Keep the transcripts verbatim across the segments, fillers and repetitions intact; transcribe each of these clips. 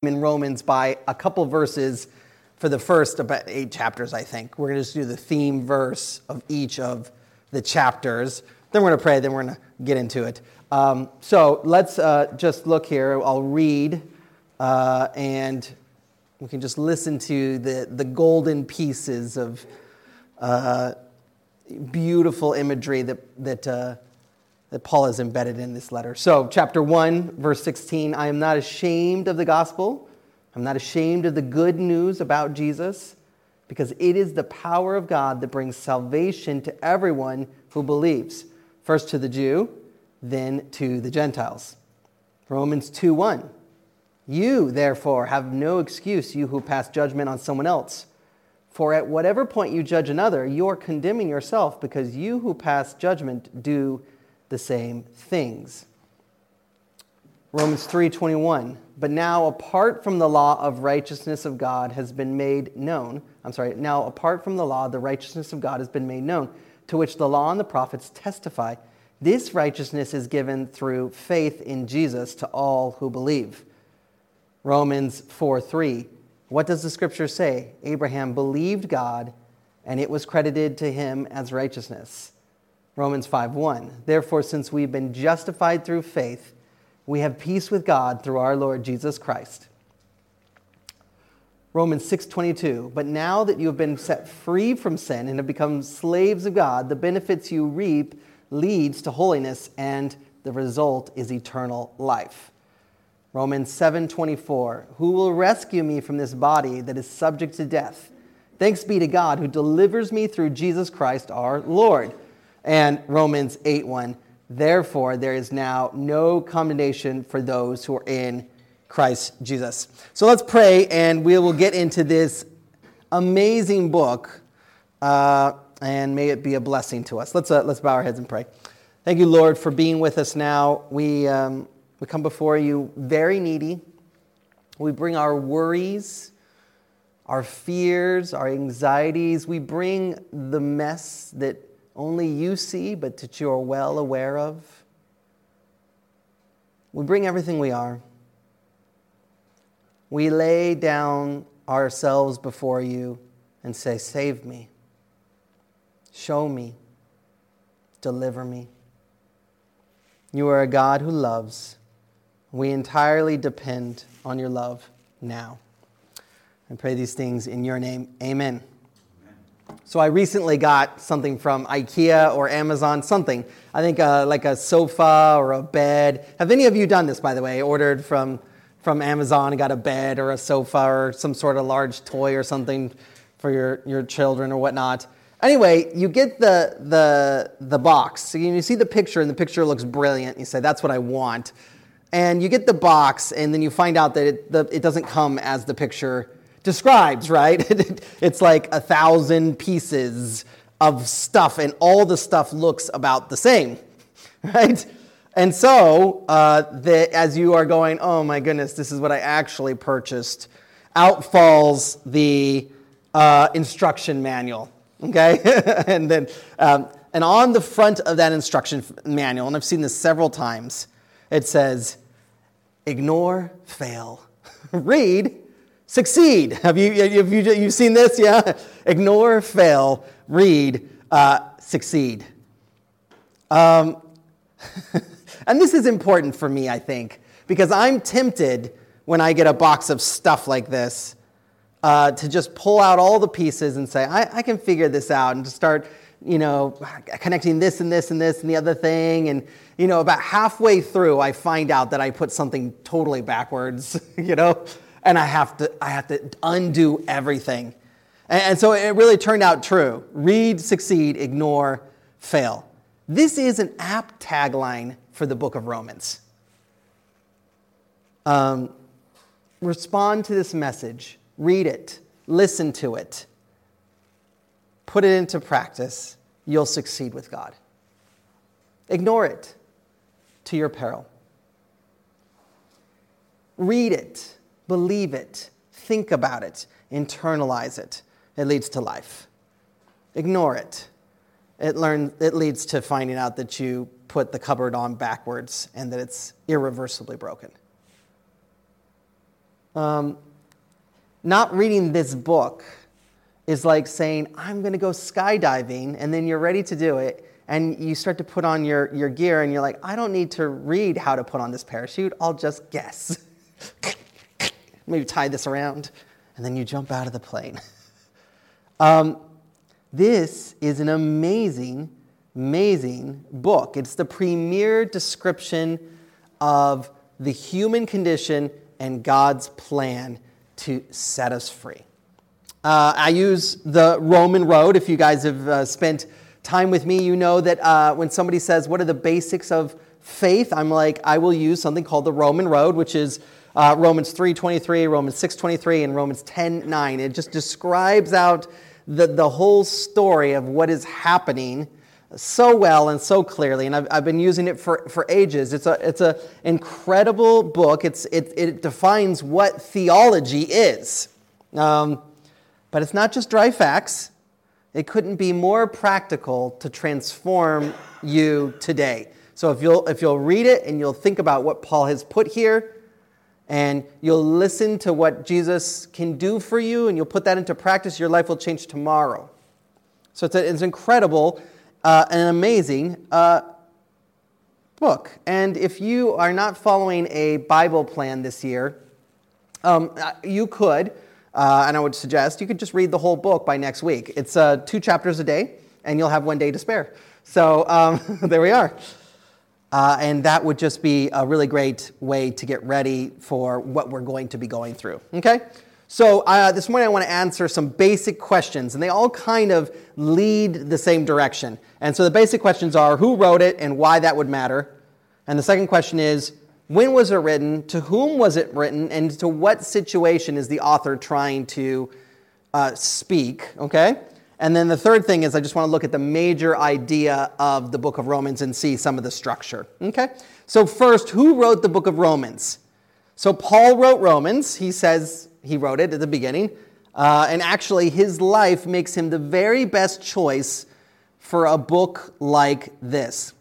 in Romans by a couple verses for the first about eight chapters, I think. We're going to just do the theme verse of each of the chapters. Then we're going to pray, then we're going to get into it. Um, so let's uh, just look here. I'll read, uh, and we can just listen to the, the golden pieces of uh, beautiful imagery that that uh, that Paul has embedded in this letter. So, chapter one, verse sixteen, I am not ashamed of the gospel. I'm not ashamed of the good news about Jesus, because it is the power of God that brings salvation to everyone who believes, first to the Jew, then to the Gentiles. Romans two one, you, therefore, have no excuse, you who pass judgment on someone else. For at whatever point you judge another, you are condemning yourself, because you who pass judgment do the same things. Romans three twenty-one, but now apart from the law of righteousness of God has been made known. I'm sorry, now apart from the law, the righteousness of God has been made known, to which the law and the prophets testify. This righteousness is given through faith in Jesus to all who believe. Romans four three, what does the scripture say? Abraham believed God, and it was credited to him as righteousness. Romans five one, therefore, since we've been justified through faith, we have peace with God through our Lord Jesus Christ. Romans six twenty-two, but now that you have been set free from sin and have become slaves of God, the benefits you reap leads to holiness, and the result is eternal life. Romans seven twenty-four, who will rescue me from this body that is subject to death? Thanks be to God who delivers me through Jesus Christ our Lord. And Romans eight one, therefore there is now no condemnation for those who are in Christ Jesus. So let's pray, and we will get into this amazing book, uh, and may it be a blessing to us. Let's uh, let's bow our heads and pray. Thank you, Lord, for being with us now. We um, we come before you very needy. We bring our worries, our fears, our anxieties. We bring the mess that only you see, but that you are well aware of. We bring everything we are. We lay down ourselves before you and say, save me, show me, deliver me. You are a God who loves. We entirely depend on your love now. I pray these things in your name. Amen. So I recently got something from IKEA or Amazon, something. I think uh, like a sofa or a bed. Have any of you done this, by the way? Ordered from, from Amazon and got a bed or a sofa or some sort of large toy or something for your, your children or whatnot. Anyway, you get the, the, the box. So you see the picture, and the picture looks brilliant. You say, that's what I want. And you get the box, and then you find out that it, the, it doesn't come as the picture describes, right? It's like a thousand pieces of stuff, and all the stuff looks about the same, right? And so, uh, the, as you are going, oh my goodness, this is what I actually purchased, out falls the uh, instruction manual, okay? and then, um, and on the front of that instruction manual, and I've seen this several times, it says, ignore, fail, read, succeed. Have you, have you you've seen this? Yeah. Ignore, fail, read, uh, succeed. Um, and this is important for me, I think, because I'm tempted when I get a box of stuff like this uh, to just pull out all the pieces and say, I, I can figure this out, and to start, you know, connecting this and this and this and the other thing. And, you know, about halfway through, I find out that I put something totally backwards, you know, and I have to I have to undo everything. And, and so it really turned out true. Read, succeed, ignore, fail. This is an apt tagline for the book of Romans. Um, respond to this message. Read it. Listen to it. Put it into practice. You'll succeed with God. Ignore it to your peril. Read it. Believe it, think about it, internalize it. It leads to life. Ignore it. It learn, it leads to finding out that you put the cupboard on backwards and that it's irreversibly broken. Um, not reading this book is like saying, I'm going to go skydiving, and then you're ready to do it, and you start to put on your, your gear, and you're like, I don't need to read how to put on this parachute, I'll just guess. Maybe tie this around, and then you jump out of the plane. um, this is an amazing, amazing book. It's the premier description of the human condition and God's plan to set us free. Uh, I use the Roman road. If you guys have uh, spent time with me, you know that uh, when somebody says, what are the basics of faith? I'm like, I will use something called the Roman road, which is uh, Romans three twenty-three, Romans six twenty-three, and Romans ten nine. It just describes out the, the whole story of what is happening so well and so clearly, and I've, I've been using it for, for ages. It's a it's a incredible book. It's it it defines what theology is, um, but it's not just dry facts. It couldn't be more practical to transform you today. So if you'll if you'll read it and you'll think about what Paul has put here, and you'll listen to what Jesus can do for you, and you'll put that into practice, your life will change tomorrow. So it's a, it's incredible. Uh, an amazing uh, book. And if you are not following a Bible plan this year, um, you could, uh, and I would suggest, you could just read the whole book by next week. It's uh, two chapters a day, and you'll have one day to spare. So um, there we are. Uh, and that would just be a really great way to get ready for what we're going to be going through. Okay? So uh, this morning I want to answer some basic questions, and they all kind of lead the same direction. And so the basic questions are, who wrote it and why that would matter? And the second question is, when was it written, to whom was it written, and to what situation is the author trying to uh, speak? Okay? And then the third thing is I just want to look at the major idea of the book of Romans and see some of the structure. Okay? So first, who wrote the book of Romans? So Paul wrote Romans. He says he wrote it at the beginning. Uh, and actually, his life makes him the very best choice for a book like this.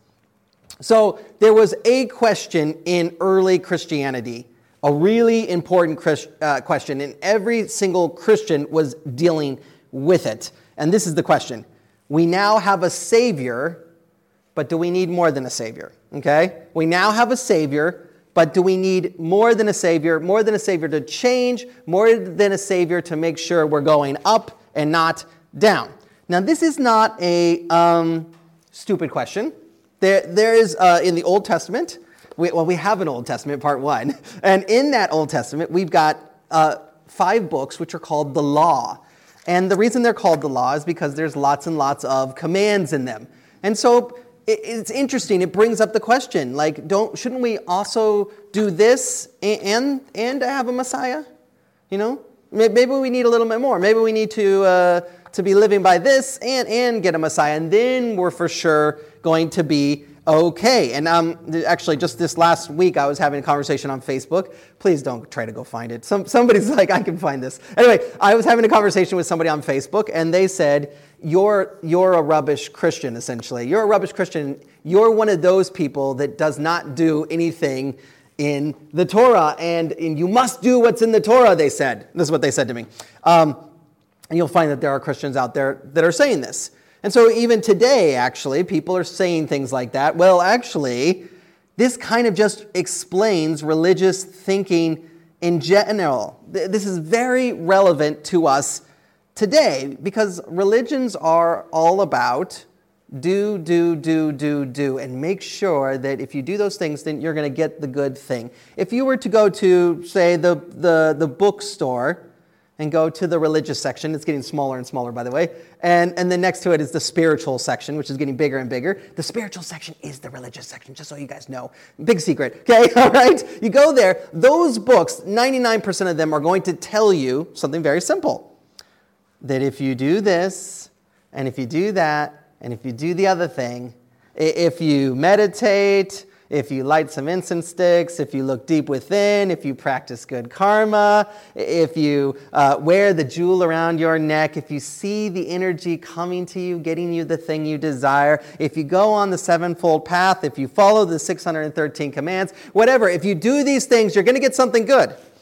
So there was a question in early Christianity, a really important Christ, uh, question, and every single Christian was dealing with it. And this is the question. We now have a Savior, but do we need more than a Savior? Okay? We now have a Savior, but do we need more than a Savior? More than a Savior to change, more than a Savior to make sure we're going up and not down. Now, this is not a um, stupid question. There, there is, uh, in the Old Testament, we, well, we have an Old Testament, part one. And in that Old Testament, we've got uh, five books which are called the Law. And the reason they're called the Law is because there's lots and lots of commands in them. And so it, it's interesting. It brings up the question, like, don't shouldn't we also do this and and, and have a Messiah? You know, maybe we need a little bit more. Maybe we need to uh, to be living by this and and get a Messiah, and then we're for sure going to be okay. And um, actually, just this last week, I was having a conversation on Facebook. Please don't try to go find it. Some somebody's like, I can find this. Anyway, I was having a conversation with somebody on Facebook, and they said, you're you're a rubbish Christian, essentially. You're a rubbish Christian. You're one of those people that does not do anything in the Torah, and, and you must do what's in the Torah, they said. This is what they said to me. Um, and you'll find that there are Christians out there that are saying this. And so even today, actually, people are saying things like that. Well, actually, this kind of just explains religious thinking in general. This is very relevant to us today because religions are all about do, do, do, do, do, and make sure that if you do those things, then you're going to get the good thing. If you were to go to, say, the, the, the bookstore and go to the religious section, it's getting smaller and smaller, by the way, and, and then next to it is the spiritual section, which is getting bigger and bigger. The spiritual section is the religious section, just so you guys know. Big secret, okay? All right? You go there, those books, ninety-nine percent of them are going to tell you something very simple. That if you do this, and if you do that, and if you do the other thing, if you meditate, if you light some incense sticks, if you look deep within, if you practice good karma, if you uh, wear the jewel around your neck, if you see the energy coming to you, getting you the thing you desire, if you go on the sevenfold path, if you follow the six hundred thirteen commands, whatever, if you do these things, you're going to get something good.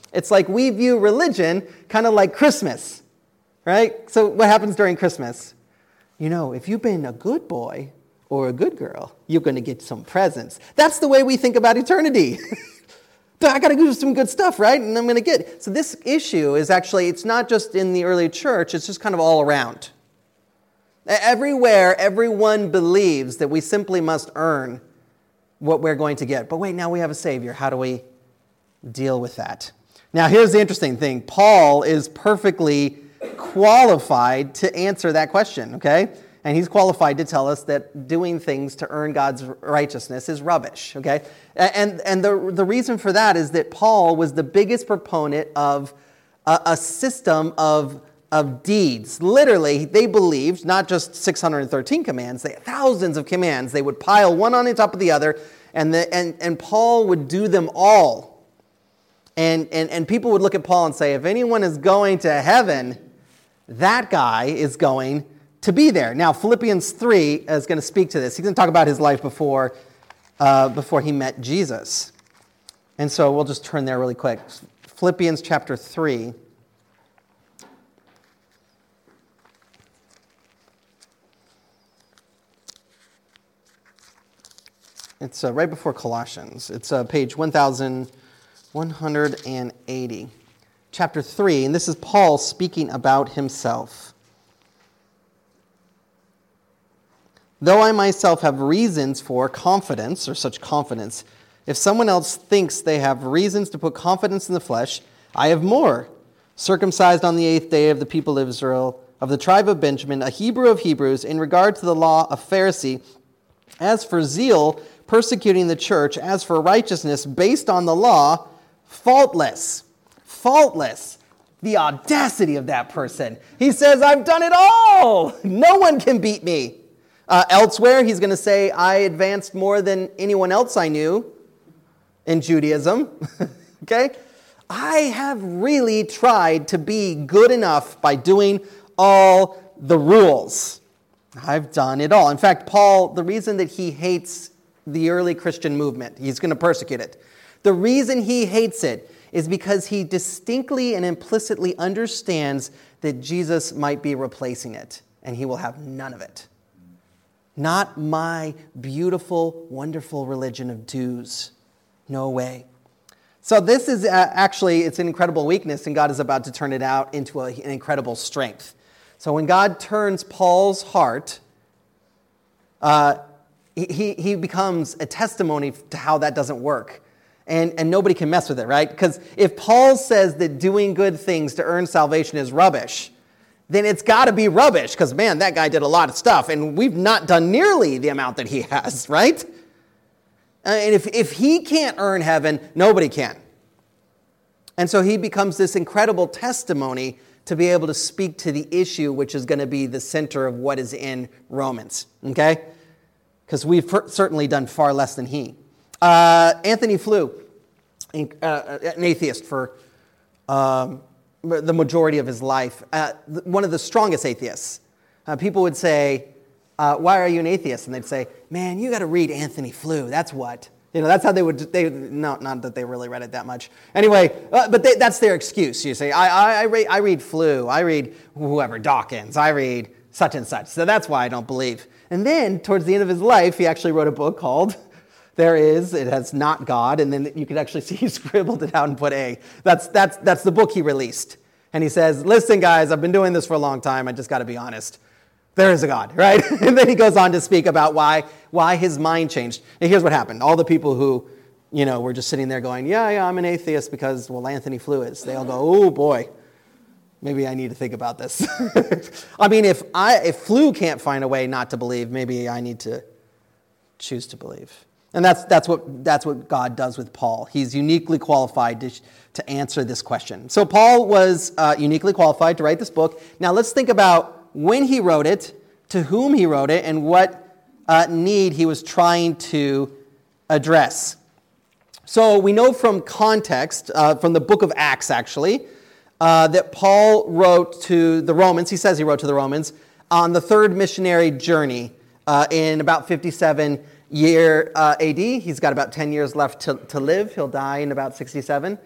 It's like we view religion kind of like Christmas, right? So what happens during Christmas? You know, if you've been a good boy or a good girl, you're going to get some presents. That's the way we think about eternity. I got to do some good stuff, right? And I'm going to get it. So this issue is actually, it's not just in the early church, it's just kind of all around. Everywhere, everyone believes that we simply must earn what we're going to get. But wait, now we have a Savior. How do we deal with that? Now, here's the interesting thing. Paul is perfectly qualified to answer that question, okay? And he's qualified to tell us that doing things to earn God's righteousness is rubbish, okay? And, and the, the reason for that is that Paul was the biggest proponent of a, a system of, of deeds. Literally, they believed not just six hundred thirteen commands, they had thousands of commands. They would pile one on top of the other, and, the, and, and Paul would do them all. And, and, and people would look at Paul and say, if anyone is going to heaven, that guy is going to be there. Now, Philippians three is going to speak to this. He's going to talk about his life before, uh, before he met Jesus. And so we'll just turn there really quick. Philippians chapter three. It's uh, right before Colossians. It's uh, page one thousand one hundred eighty. Chapter three, and this is Paul speaking about himself. Though I myself have reasons for confidence, or such confidence, if someone else thinks they have reasons to put confidence in the flesh, I have more. Circumcised on the eighth day of the people of Israel, of the tribe of Benjamin, a Hebrew of Hebrews, in regard to the law, a Pharisee. As for zeal, persecuting the church. As for righteousness, based on the law, faultless. Faultless. The audacity of that person. He says, I've done it all. No one can beat me. Uh, elsewhere, he's going to say, I advanced more than anyone else I knew in Judaism. Okay? I have really tried to be good enough by doing all the rules. I've done it all. In fact, Paul, the reason that he hates the early Christian movement, he's going to persecute it. The reason he hates it is because he distinctly and implicitly understands that Jesus might be replacing it, and he will have none of it. Not my beautiful, wonderful religion of dues. No way. So this is uh, actually, it's an incredible weakness, and God is about to turn it out into a, an incredible strength. So when God turns Paul's heart, uh, he, he becomes a testimony to how that doesn't work. And, and nobody can mess with it, right? Because if Paul says that doing good things to earn salvation is rubbish, then it's got to be rubbish, because, man, that guy did a lot of stuff, and we've not done nearly the amount that he has, right? And if, if he can't earn heaven, nobody can. And so he becomes this incredible testimony to be able to speak to the issue, which is going to be the center of what is in Romans, okay? Because we've certainly done far less than he. Uh, Anthony Flew, uh, an atheist for um, the majority of his life, uh, one of the strongest atheists. Uh, people would say, uh, why are you an atheist? And they'd say, man, you got to read Anthony Flew. That's what. You know, that's how they would, they, no, not that they really read it that much. Anyway, uh, but they, that's their excuse. You say, I, I, I, read, I read Flew, I read whoever, Dawkins, I read such and such. So that's why I don't believe. And then, towards the end of his life, he actually wrote a book called There Is, It Has Not God, and then you could actually see he scribbled it out and put A. That's, that's, that's the book he released. And he says, listen, guys, I've been doing this for a long time. I just got to be honest. There is a God, right? And then he goes on to speak about why, why his mind changed. And here's what happened. All the people who, you know, were just sitting there going, yeah, yeah, I'm an atheist because, well, Anthony Flew is. They all go, oh, boy, maybe I need to think about this. I mean, if I if Flew can't find a way not to believe, maybe I need to choose to believe. And that's that's what that's what God does with Paul. He's uniquely qualified to, to answer this question. So Paul was uh, uniquely qualified to write this book. Now let's think about when he wrote it, to whom he wrote it, and what uh, need he was trying to address. So we know from context, uh, from the book of Acts actually, uh, that Paul wrote to the Romans, he says he wrote to the Romans, on the third missionary journey uh, in about fifty-seven year uh, A D. He's got about ten years left to, to live. He'll die in about sixty-seven.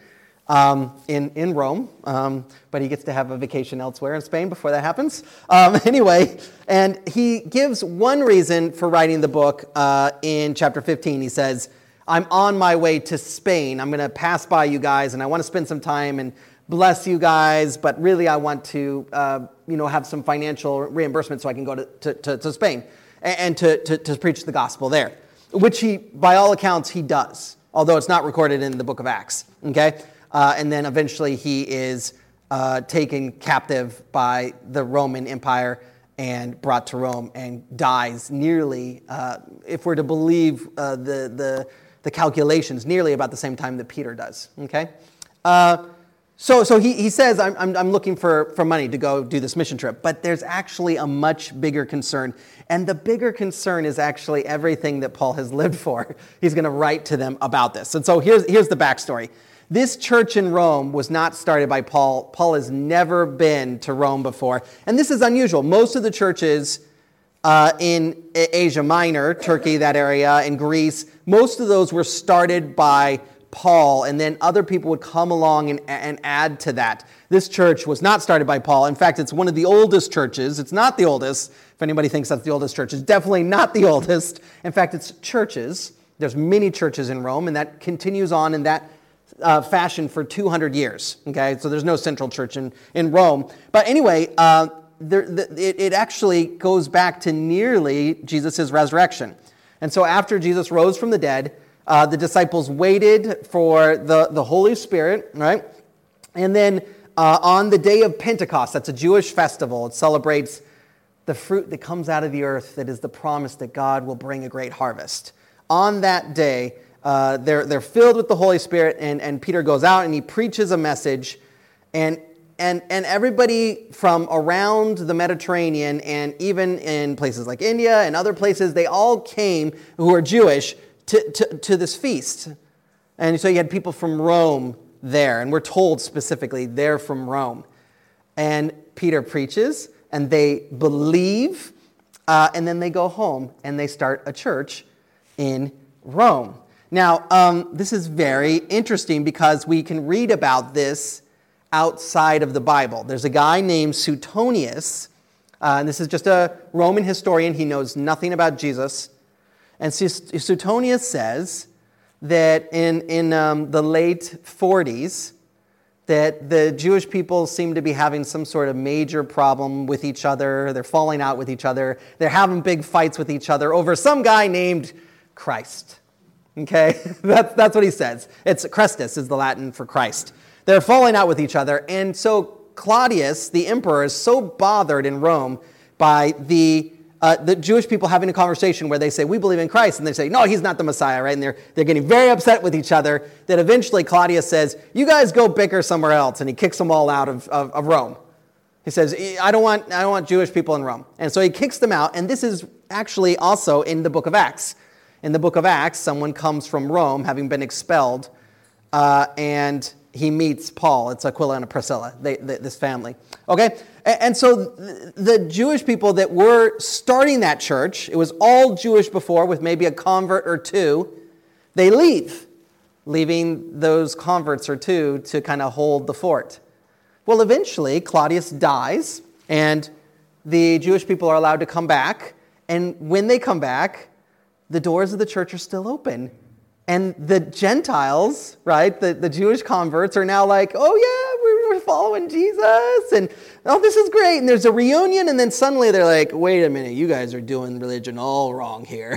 um, in, in Rome, um, but he gets to have a vacation elsewhere in Spain before that happens. Um, anyway, and he gives one reason for writing the book uh, in chapter fifteen. He says, I'm on my way to Spain. I'm going to pass by you guys, and I want to spend some time and bless you guys, but really I want to uh, you know, have some financial reimbursement so I can go to, to, to, to Spain and, and to, to, to preach the gospel there, which he, by all accounts, he does, although it's not recorded in the book of Acts, okay? Uh, and then eventually he is uh, taken captive by the Roman Empire and brought to Rome and dies nearly, uh, if we're to believe uh, the, the, the calculations, nearly about the same time that Peter does, okay? Uh, So, so he, he says, I'm, I'm, I'm looking for, for money to go do this mission trip. But there's actually a much bigger concern. And the bigger concern is actually everything that Paul has lived for. He's going to write to them about this. And so here's, here's the backstory. This church in Rome was not started by Paul. Paul has never been to Rome before. And this is unusual. Most of the churches uh, in Asia Minor, Turkey, that area, in Greece, most of those were started by Paul, and then other people would come along and, and add to that. This church was not started by Paul. In fact, it's one of the oldest churches. It's not the oldest. If anybody thinks that's the oldest church, it's definitely not the oldest. In fact, it's churches. There's many churches in Rome, and that continues on in that uh, fashion for two hundred years. Okay, so there's no central church in, in Rome. But anyway, uh, there, the, it, it actually goes back to nearly Jesus' resurrection. And so after Jesus rose from the dead, Uh, the disciples waited for the, the Holy Spirit, right? And then uh, on the day of Pentecost, that's a Jewish festival. It celebrates the fruit that comes out of the earth that is the promise that God will bring a great harvest. On that day, uh, they're, they're filled with the Holy Spirit, and, and Peter goes out and he preaches a message. And, and, and everybody from around the Mediterranean and even in places like India and other places, they all came who are Jewish To, to, to this feast. And so you had people from Rome there, and we're told specifically they're from Rome. And Peter preaches, and they believe, uh, and then they go home, and they start a church in Rome. Now, um, this is very interesting because we can read about this outside of the Bible. There's a guy named Suetonius, uh, and this is just a Roman historian. He knows nothing about Jesus. And Suetonius says that in, in um, the late forties, that the Jewish people seem to be having some sort of major problem with each other. They're falling out with each other. They're having big fights with each other over some guy named Christ. Okay? that's, that's what he says. It's Christus is the Latin for Christ. They're falling out with each other. And so Claudius, the emperor, is so bothered in Rome by the Uh, the Jewish people having a conversation where they say, we believe in Christ, and they say, no, he's not the Messiah, right? And they're, they're getting very upset with each other, that eventually Claudius says, you guys go bicker somewhere else, and he kicks them all out of, of, of Rome. He says, I don't want I don't want Jewish people in Rome. And so he kicks them out, and this is actually also in the book of Acts. In the book of Acts, someone comes from Rome, having been expelled, uh, and he meets Paul. It's Aquila and Priscilla, they, they, this family. Okay? And, and so the, the Jewish people that were starting that church, it was all Jewish before with maybe a convert or two, they leave, leaving those converts or two to kind of hold the fort. Well, eventually, Claudius dies, and the Jewish people are allowed to come back. And when they come back, the doors of the church are still open. And the Gentiles, right, the, the Jewish converts are now like, oh yeah, we're, we're following Jesus, and oh, this is great. And there's a reunion, and then suddenly they're like, wait a minute, you guys are doing religion all wrong here.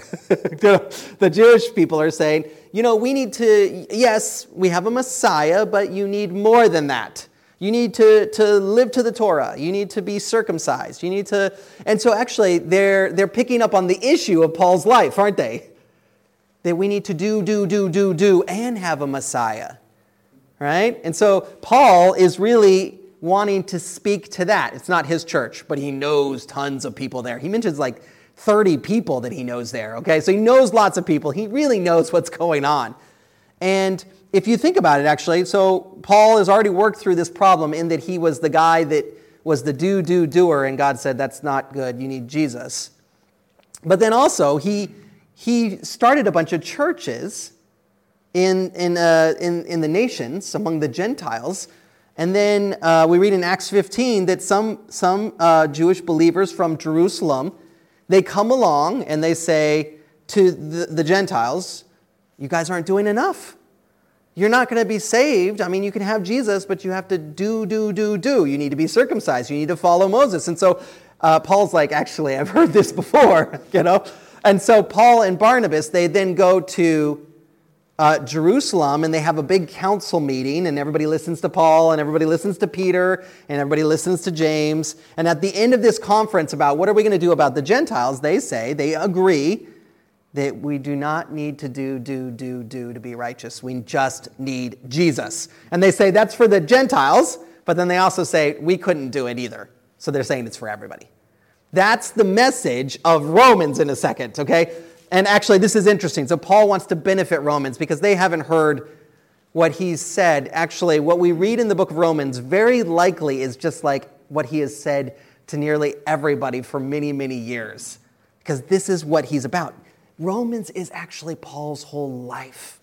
The Jewish people are saying, you know, we need to, yes, we have a Messiah, but you need more than that. You need to, to live to the Torah. You need to be circumcised. You need to, and so actually they're they're picking up on the issue of Paul's life, aren't they? That we need to do, do, do, do, do, and have a Messiah, right? And so Paul is really wanting to speak to that. It's not his church, but he knows tons of people there. He mentions like thirty people that he knows there, okay? So he knows lots of people. He really knows what's going on. And if you think about it, actually, so Paul has already worked through this problem in that he was the guy that was the do, do, doer, and God said, that's not good. You need Jesus. But then also, he... He started a bunch of churches in, in, uh, in, in the nations, among the Gentiles. And then uh, we read in Acts fifteen that some, some uh, Jewish believers from Jerusalem, they come along and they say to the, the Gentiles, you guys aren't doing enough. You're not going to be saved. I mean, you can have Jesus, but you have to do, do, do, do. You need to be circumcised. You need to follow Moses. And so uh, Paul's like, actually, I've heard this before, you know. And so Paul and Barnabas, they then go to uh, Jerusalem, and they have a big council meeting, and everybody listens to Paul, and everybody listens to Peter, and everybody listens to James. And at the end of this conference about what are we going to do about the Gentiles, they say, they agree that we do not need to do, do, do, do to be righteous. We just need Jesus. And they say that's for the Gentiles, but then they also say we couldn't do it either. So they're saying it's for everybody. That's the message of Romans in a second, okay? And actually, this is interesting. So Paul wants to benefit Romans because they haven't heard what he's said. Actually, what we read in the book of Romans very likely is just like what he has said to nearly everybody for many, many years. Because this is what he's about. Romans is actually Paul's whole life.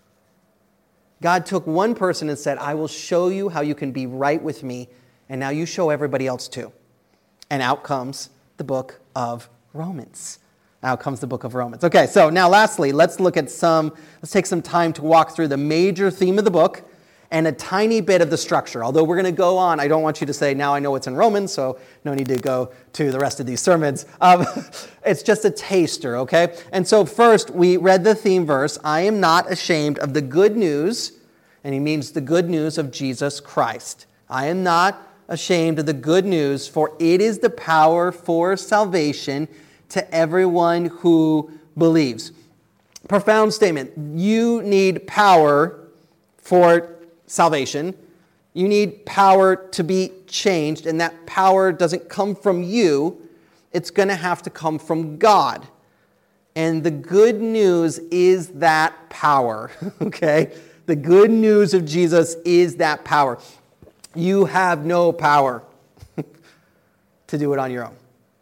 God took one person and said, I will show you how you can be right with me, and now you show everybody else too. And out comes the book of Romans. Out comes the book of Romans. Okay, so now lastly, let's look at some, let's take some time to walk through the major theme of the book and a tiny bit of the structure. Although we're going to go on, I don't want you to say, now I know what's in Romans, so no need to go to the rest of these sermons. Um, it's just a taster, okay? And so first, we read the theme verse, I am not ashamed of the good news, and he means the good news of Jesus Christ. I am not ashamed of the good news, for it is the power for salvation to everyone who believes. Profound statement. You need power for salvation. You need power to be changed, and that power doesn't come from you. It's going to have to come from God. And the good news is that power, okay? The good news of Jesus is that power. You have no power to do it on your own.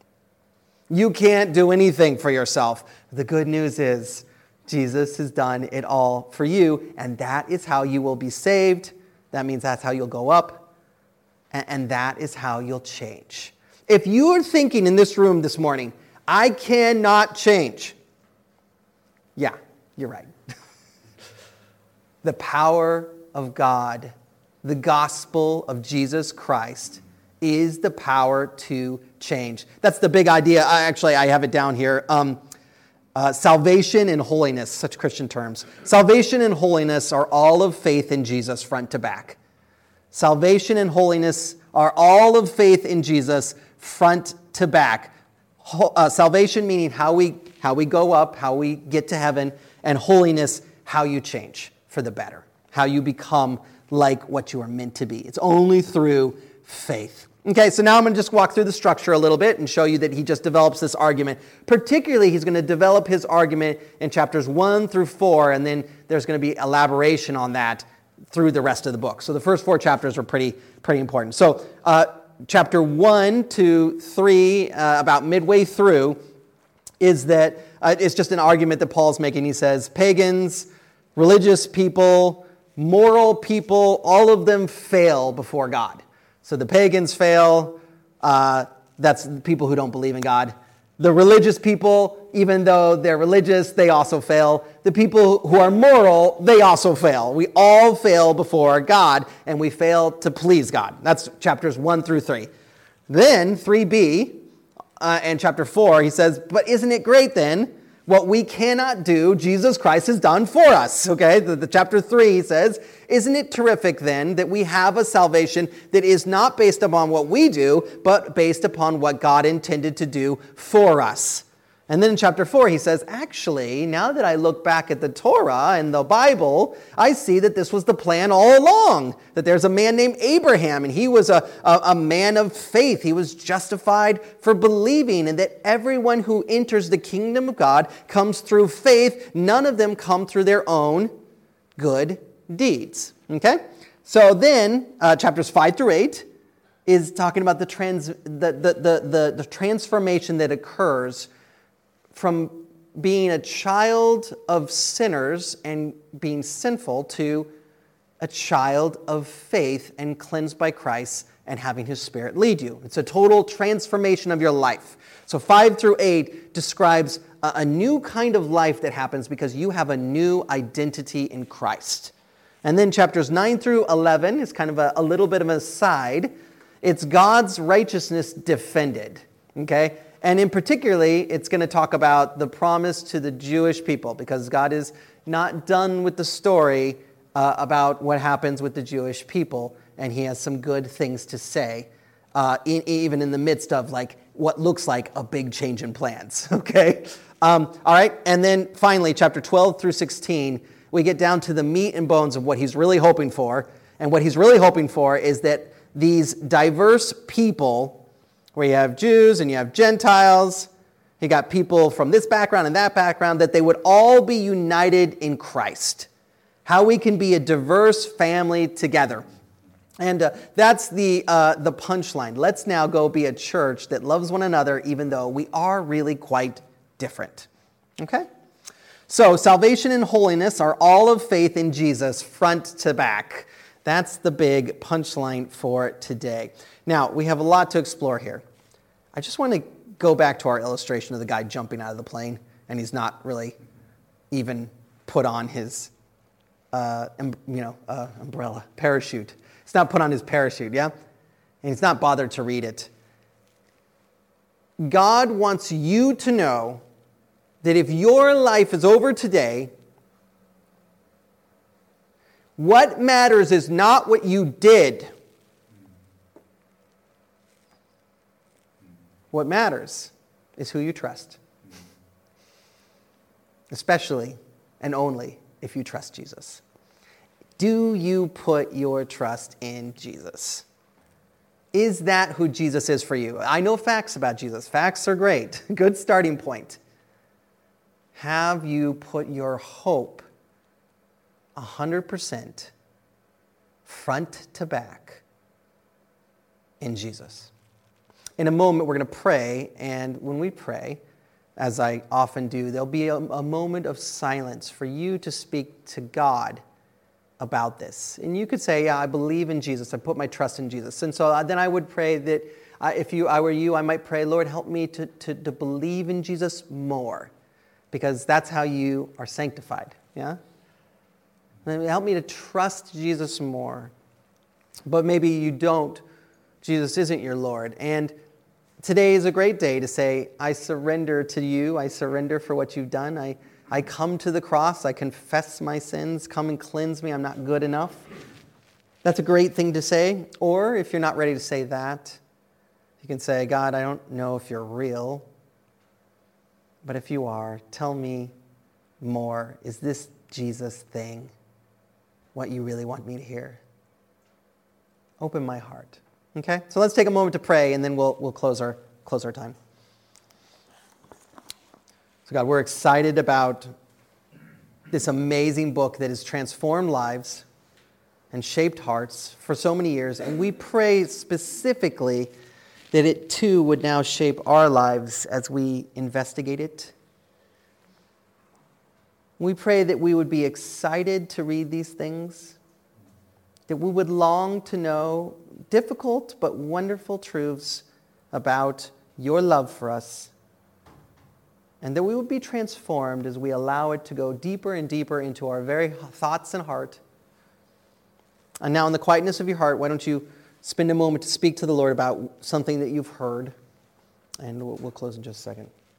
You can't do anything for yourself. The good news is Jesus has done it all for you, and that is how you will be saved. That means that's how you'll go up, and that is how you'll change. If you are thinking in this room this morning, I cannot change, yeah, you're right. The power of God, the gospel of Jesus Christ, is the power to change. That's the big idea. I, actually, I have it down here. Um, uh, salvation and holiness, such Christian terms. Salvation and holiness are all of faith in Jesus front to back. Salvation and holiness are all of faith in Jesus front to back. Ho- uh, salvation meaning how we, how we go up, how we get to heaven, and holiness, how you change for the better, how you become like what you are meant to be. It's only through faith. Okay, so now I'm going to just walk through the structure a little bit and show you that he just develops this argument. Particularly, he's going to develop his argument in chapters one through four, and then there's going to be elaboration on that through the rest of the book. So the first four chapters are pretty, pretty important. So uh, chapter one to three, uh, about midway through, is that uh, it's just an argument that Paul's making. He says, pagans, religious people, moral people, all of them fail before God. So the pagans fail. Uh, that's the people who don't believe in God. The religious people, even though they're religious, they also fail. The people who are moral, they also fail. We all fail before God, and we fail to please God. That's chapters one through three. Then, three b, uh, and chapter four, he says, but isn't it great then? What we cannot do, Jesus Christ has done for us. Okay, the, the chapter three says, isn't it terrific then that we have a salvation that is not based upon what we do, but based upon what God intended to do for us? And then in chapter four, he says, actually, now that I look back at the Torah and the Bible, I see that this was the plan all along, that there's a man named Abraham, and he was a, a, a man of faith. He was justified for believing, and that everyone who enters the kingdom of God comes through faith. None of them come through their own good deeds. Okay? So then, uh, chapters five through eight is talking about the, trans, the, the, the, the, the transformation that occurs from being a child of sinners and being sinful to a child of faith and cleansed by Christ and having his Spirit lead you. It's a total transformation of your life. So five through eight describes a, a new kind of life that happens because you have a new identity in Christ. And then chapters nine through eleven is kind of a, a little bit of an aside. It's God's righteousness defended, okay? And in particularly, it's going to talk about the promise to the Jewish people because God is not done with the story uh, about what happens with the Jewish people, and he has some good things to say, uh, in, even in the midst of like what looks like a big change in plans, okay? Um, all right, and then finally, chapter twelve through sixteen, we get down to the meat and bones of what he's really hoping for, and what he's really hoping for is that these diverse people, where you have Jews and you have Gentiles, you got people from this background and that background, that they would all be united in Christ. How we can be a diverse family together. And uh, that's the uh, the punchline. Let's now go be a church that loves one another even though we are really quite different. Okay? So salvation and holiness are all of faith in Jesus, front to back. That's the big punchline for today. Now, we have a lot to explore here. I just want to go back to our illustration of the guy jumping out of the plane, and he's not really even put on his, uh, um, you know, uh, umbrella, parachute. He's not put on his parachute, yeah? And he's not bothered to read it. God wants you to know that if your life is over today, what matters is not what you did. What matters is who you trust. Especially and only if you trust Jesus. Do you put your trust in Jesus? Is that who Jesus is for you? I know facts about Jesus. Facts are great. Good starting point. Have you put your hope one hundred percent front to back in Jesus? In a moment, we're going to pray, and when we pray, as I often do, there'll be a, a moment of silence for you to speak to God about this. And you could say, yeah, I believe in Jesus. I put my trust in Jesus. And so then I would pray that uh, if you, I were you, I might pray, Lord, help me to, to, to believe in Jesus more, because that's how you are sanctified. Yeah? Help me to trust Jesus more. But maybe you don't. Jesus isn't your Lord. And today is a great day to say, I surrender to you. I surrender for what you've done. I, I come to the cross. I confess my sins. Come and cleanse me. I'm not good enough. That's a great thing to say. Or if you're not ready to say that, you can say, God, I don't know if you're real, but if you are, tell me more. Is this Jesus thing what you really want me to hear? Open my heart. Okay? So let's take a moment to pray, and then we'll we'll close our close our time. So God, we're excited about this amazing book that has transformed lives and shaped hearts for so many years, and we pray specifically that it too would now shape our lives as we investigate it. We pray that we would be excited to read these things, that we would long to know difficult but wonderful truths about your love for us, and that we would be transformed as we allow it to go deeper and deeper into our very thoughts and heart. And now in the quietness of your heart, why don't you spend a moment to speak to the Lord about something that you've heard, and we'll, we'll close in just a second.